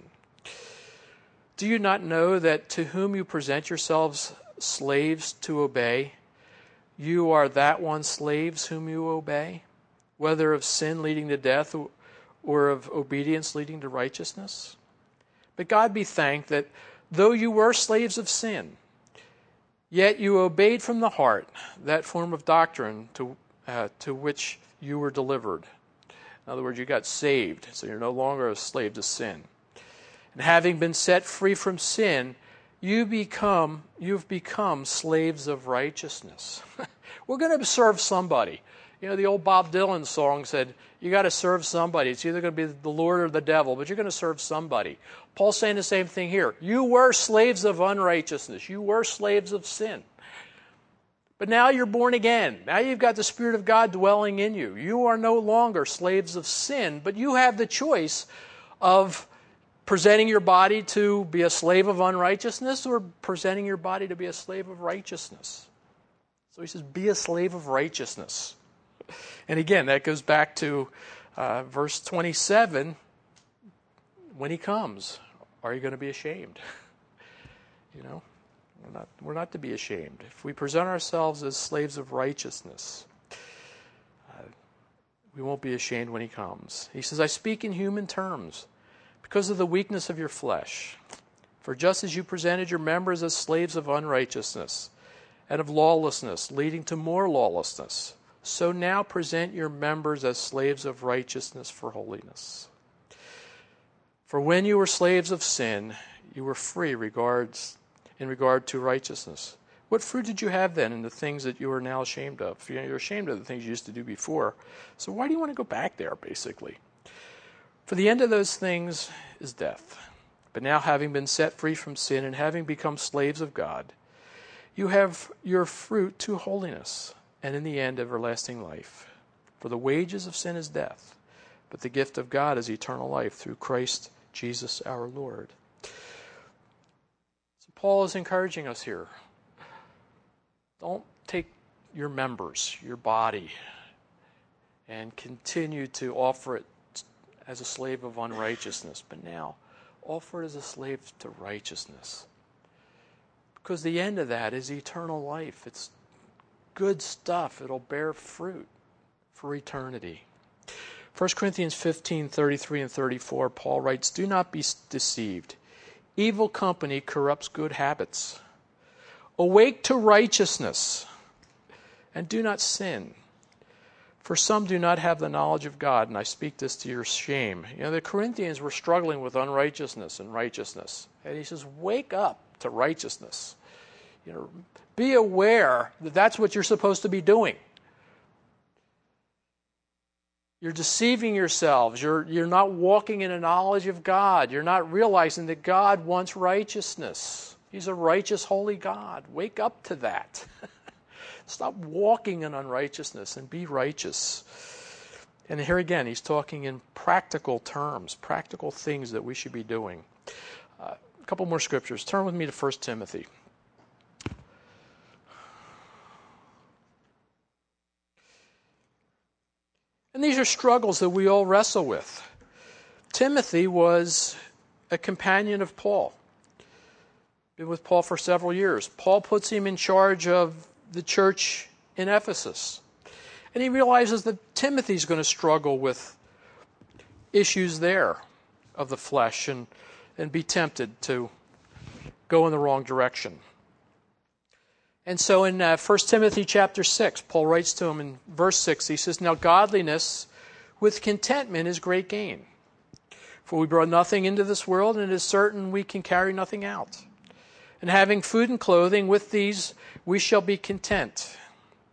Do you not know that to whom you present yourselves slaves to obey, you are that one slaves whom you obey, whether of sin leading to death or of obedience leading to righteousness? But God be thanked that though you were slaves of sin, yet you obeyed from the heart that form of doctrine to uh, to which you were delivered. In other words, you got saved, so you're no longer a slave to sin. And having been set free from sin, you become you've become slaves of righteousness. We're going to serve somebody. You know, the old Bob Dylan song said, you got to serve somebody. It's either going to be the Lord or the devil, but you're going to serve somebody. Paul's saying the same thing here. You were slaves of unrighteousness. You were slaves of sin. But now you're born again. Now you've got the Spirit of God dwelling in you. You are no longer slaves of sin, but you have the choice of presenting your body to be a slave of unrighteousness or presenting your body to be a slave of righteousness. So he says, be a slave of righteousness. And again, that goes back to uh, verse twenty-seven. When he comes, are you going to be ashamed? You know, we're not, we're not to be ashamed. If we present ourselves as slaves of righteousness, uh, we won't be ashamed when he comes. He says, I speak in human terms because of the weakness of your flesh. For just as you presented your members as slaves of unrighteousness and of lawlessness, leading to more lawlessness, so now present your members as slaves of righteousness for holiness. For when you were slaves of sin, you were free regards, in regard to righteousness. What fruit did you have then in the things that you are now ashamed of? You know, you're ashamed of the things you used to do before. So why do you want to go back there, basically? For the end of those things is death. But now, having been set free from sin and having become slaves of God, you have your fruit to holiness, and in the end, everlasting life. For the wages of sin is death, but the gift of God is eternal life through Christ Jesus our Lord. So Paul is encouraging us here. Don't take your members, your body, and continue to offer it as a slave of unrighteousness, but now offer it as a slave to righteousness. Because the end of that is eternal life. It's good stuff. It'll bear fruit for eternity. First Corinthians fifteen, thirty-three and thirty-four, Paul writes, do not be deceived. Evil company corrupts good habits. Awake to righteousness, and do not sin. For some do not have the knowledge of God, and I speak this to your shame. You know, the Corinthians were struggling with unrighteousness and righteousness. And he says, wake up to righteousness. You know, be aware that that's what you're supposed to be doing. You're deceiving yourselves. You're, you're not walking in a knowledge of God. You're not realizing that God wants righteousness. He's a righteous, holy God. Wake up to that. Stop walking in unrighteousness and be righteous. And here again, he's talking in practical terms, practical things that we should be doing. Uh, a couple more scriptures. Turn with me to First Timothy. And these are struggles that we all wrestle with. Timothy was a companion of Paul. Been with Paul for several years. Paul puts him in charge of the church in Ephesus. And he realizes that Timothy's going to struggle with issues there of the flesh and, and be tempted to go in the wrong direction. And so in uh, First Timothy chapter six, Paul writes to him in verse six, he says, now godliness with contentment is great gain. For we brought nothing into this world, and it is certain we can carry nothing out. And having food and clothing, with these we shall be content.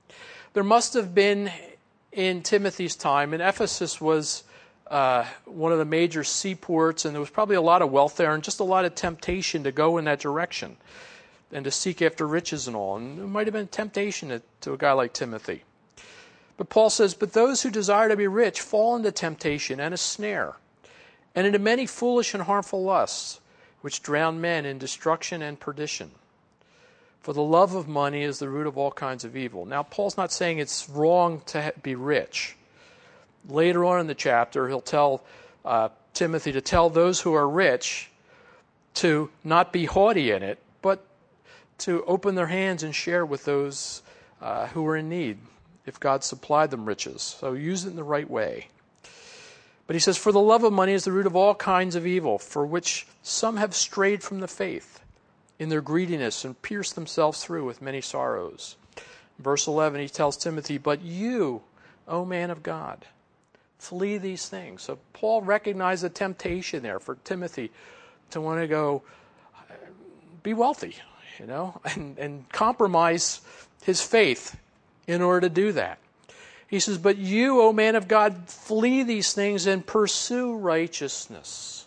there must have been in Timothy's time, and Ephesus was uh, one of the major seaports, and there was probably a lot of wealth there and just a lot of temptation to go in that direction and to seek after riches and all. And there might have been temptation to, to a guy like Timothy. But Paul says, but those who desire to be rich fall into temptation and a snare, and into many foolish and harmful lusts, which drown men in destruction and perdition. For the love of money is the root of all kinds of evil. Now, Paul's not saying it's wrong to be rich. Later on in the chapter, he'll tell uh, Timothy to tell those who are rich to not be haughty in it, but to open their hands and share with those uh, who are in need, if God supplied them riches. So use it in the right way. But he says, for the love of money is the root of all kinds of evil, for which some have strayed from the faith in their greediness and pierced themselves through with many sorrows. In verse eleven, he tells Timothy, but you, O man of God, flee these things. So Paul recognized the temptation there for Timothy to want to go be wealthy, you know, and, and compromise his faith in order to do that. He says, but you, O man of God, flee these things and pursue righteousness.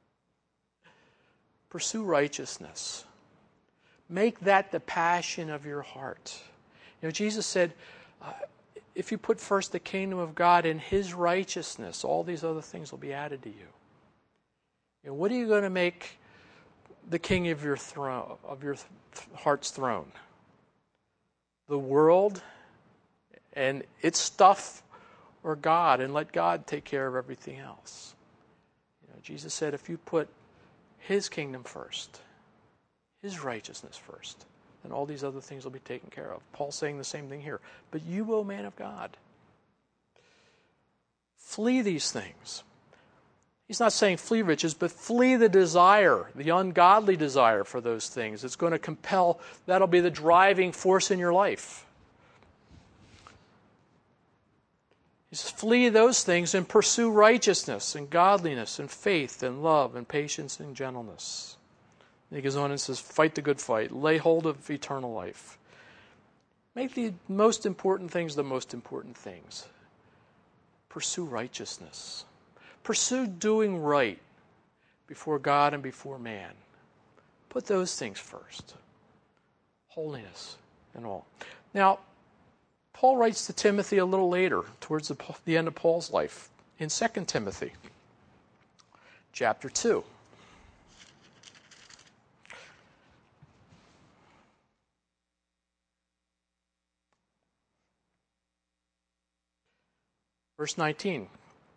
Pursue righteousness. Make that the passion of your heart. You know, Jesus said, uh, if you put first the kingdom of God and his righteousness, all these other things will be added to you. You know, what are you going to make the king of your throne, of your th- heart's throne? The world and its stuff, or God, and let God take care of everything else? You know, Jesus said, if you put his kingdom first, his righteousness first, and all these other things will be taken care of. Paul's saying the same thing here. But you, O man of God, flee these things. He's not saying flee riches, but flee the desire, the ungodly desire for those things. It's going to compel, that'll be the driving force in your life. He says, flee those things and pursue righteousness and godliness and faith and love and patience and gentleness. He goes on and says, fight the good fight. Lay hold of eternal life. Make the most important things the most important things. Pursue righteousness. Pursue doing right before God and before man. Put those things first. Holiness and all. Now, Paul writes to Timothy a little later, towards the, the end of Paul's life, in Second Timothy, chapter two. Verse nineteen.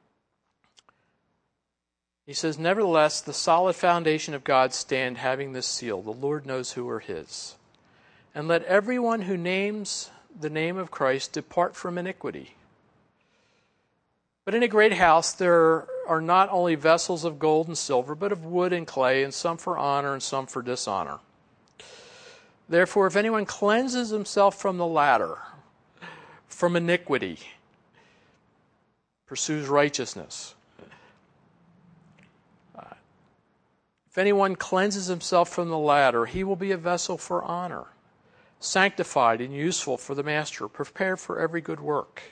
He says, nevertheless, the solid foundation of God stand, having this seal, the Lord knows who are his. And let everyone who names the name of Christ depart from iniquity. But in a great house there are not only vessels of gold and silver, but of wood and clay, and some for honor and some for dishonor. Therefore, if anyone cleanses himself from the latter, from iniquity, pursues righteousness. Uh, if anyone cleanses himself from the latter, he will be a vessel for honor, sanctified and useful for the master, prepared for every good work.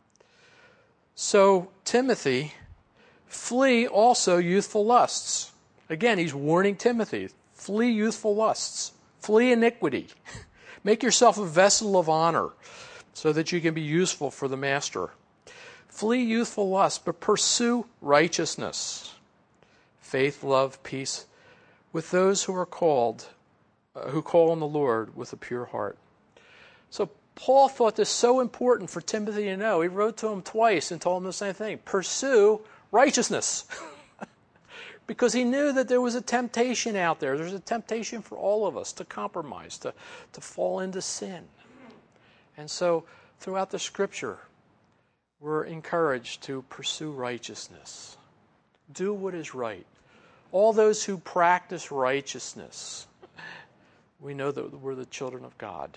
So, Timothy, flee also youthful lusts. Again, he's warning Timothy, flee youthful lusts, flee iniquity. Make yourself a vessel of honor so that you can be useful for the master. Flee youthful lust, but pursue righteousness, faith, love, peace, with those who are called, uh, who call on the Lord with a pure heart. So Paul thought this so important for Timothy to know. He wrote to him twice and told him the same thing. Pursue righteousness. Because he knew that there was a temptation out there. There's a temptation for all of us to compromise, to, to fall into sin. And so throughout the Scripture, we're encouraged to pursue righteousness. Do what is right. All those who practice righteousness, we know that we're the children of God.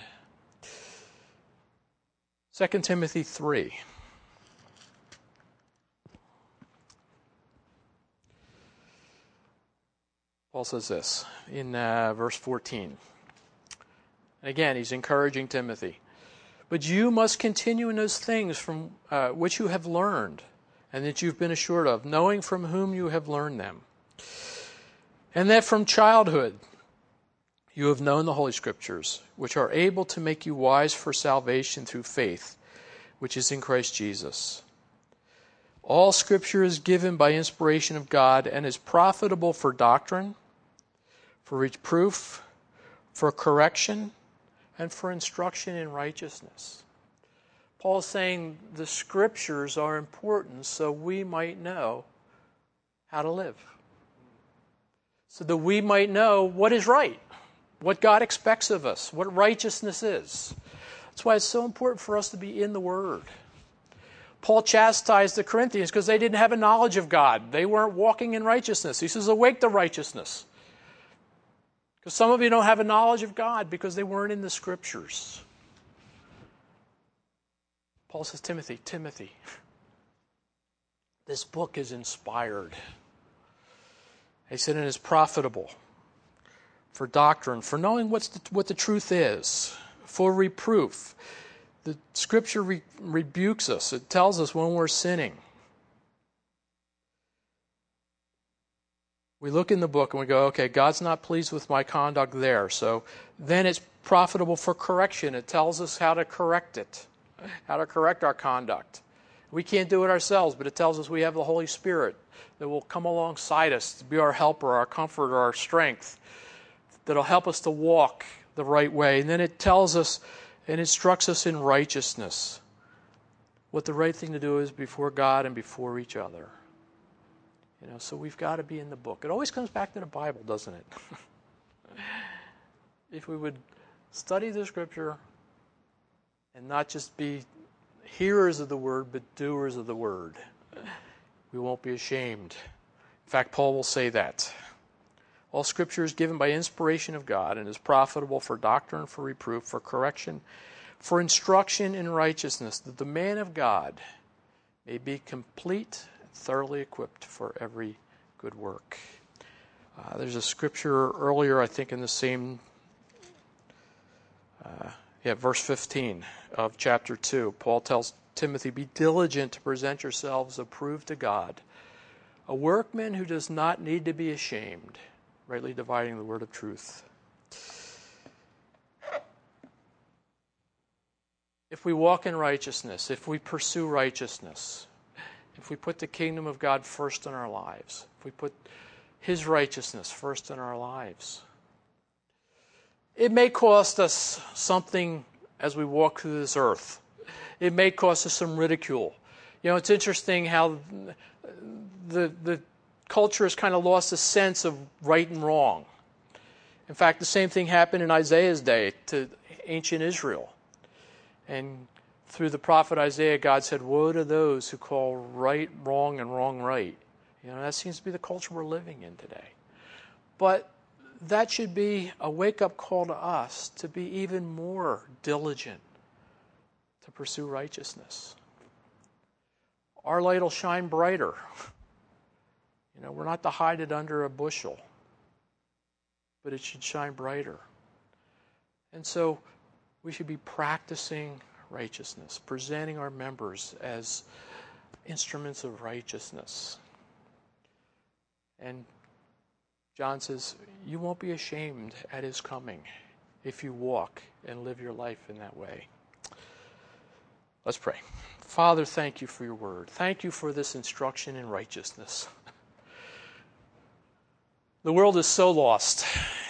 Second Timothy three. Paul says this in uh, verse fourteen. And again, he's encouraging Timothy. But you must continue in those things from uh, which you have learned and that you've been assured of, knowing from whom you have learned them. And that from childhood you have known the Holy Scriptures, which are able to make you wise for salvation through faith, which is in Christ Jesus. All Scripture is given by inspiration of God and is profitable for doctrine, for reproof, for correction, and for instruction in righteousness. Paul is saying the Scriptures are important so we might know how to live. So that we might know what is right, what God expects of us, what righteousness is. That's why it's so important for us to be in the Word. Paul chastised the Corinthians because they didn't have a knowledge of God. They weren't walking in righteousness. He says, awake to righteousness. Because some of you don't have a knowledge of God because they weren't in the Scriptures. Paul says, Timothy, Timothy, this book is inspired. He said it is profitable for doctrine, for knowing what's the, what the truth is, for reproof. The Scripture re- rebukes us. It tells us when we're sinning. We look in the book and we go, okay, God's not pleased with my conduct there. So then it's profitable for correction. It tells us how to correct it, how to correct our conduct. We can't do it ourselves, but it tells us we have the Holy Spirit that will come alongside us to be our helper, our comforter, our strength, that'll help us to walk the right way. And then it tells us and instructs us in righteousness, what the right thing to do is before God and before each other. You know, so we've got to be in the book. It always comes back to the Bible, doesn't it? If we would study the Scripture and not just be hearers of the Word, but doers of the Word, we won't be ashamed. In fact, Paul will say that. All Scripture is given by inspiration of God and is profitable for doctrine, for reproof, for correction, for instruction in righteousness, that the man of God may be complete and thoroughly equipped for every good work. Uh, there's a scripture earlier, I think, in the same, uh, yeah, verse fifteen of chapter two. Paul tells Timothy, be diligent to present yourselves approved to God, a workman who does not need to be ashamed, rightly dividing the word of truth. If we walk in righteousness, if we pursue righteousness, if we put the kingdom of God first in our lives, if we put His righteousness first in our lives, it may cost us something as we walk through this earth. It may cost us some ridicule. You know, it's interesting how the the culture has kind of lost a sense of right and wrong. In fact, the same thing happened in Isaiah's day to ancient Israel. And through the prophet Isaiah, God said, woe to those who call right wrong and wrong right. You know, that seems to be the culture we're living in today. But that should be a wake-up call to us to be even more diligent to pursue righteousness. Our light will shine brighter. You know, we're not to hide it under a bushel, but it should shine brighter. And so we should be practicing righteousness, presenting our members as instruments of righteousness. And John says, you won't be ashamed at His coming if you walk and live your life in that way. Let's pray. Father, thank you for your word. Thank you for this instruction in righteousness. The world is so lost,